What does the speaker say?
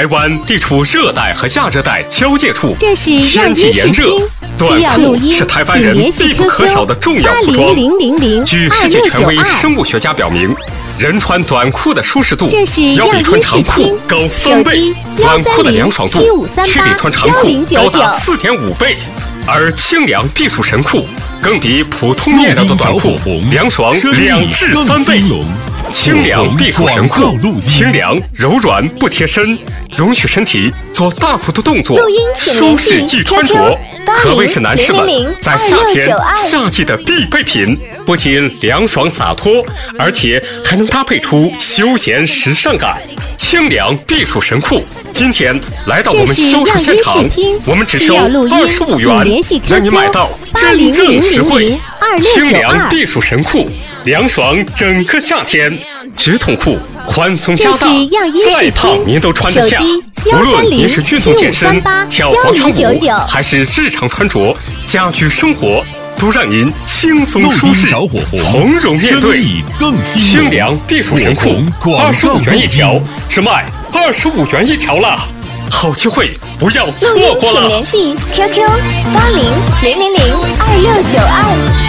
台湾地处热带和亚热带交界处， 这是天气炎热，短裤是台湾人必不可少的重要服装。据世界权威生物学家表明，人穿短裤的舒适度要比穿长裤高3倍，短裤的凉爽度却比穿长裤高达4.5倍，而清凉避暑神裤更比普通面料的短裤凉爽2至3倍。清凉避暑神裤，清凉柔软不贴身，容许身体做大幅度动作，舒适易穿着，可谓是男士们在夏天夏季的必备品。不仅凉爽洒脱，而且还能搭配出休闲时尚感。清凉避暑神裤今天来到我们销售现场，我们只收25元，让你买到真正实惠。清凉避暑神裤，凉爽整个夏天，直筒裤宽松加大，再胖您都穿得下。无论您是运动健身、跳广场舞，还是日常穿着、家居生活，都让您轻松舒适、从容面对。清凉避暑神裤25元一条，只卖25元一条了，好机会不要错过了。 请联系 QQ8000002692。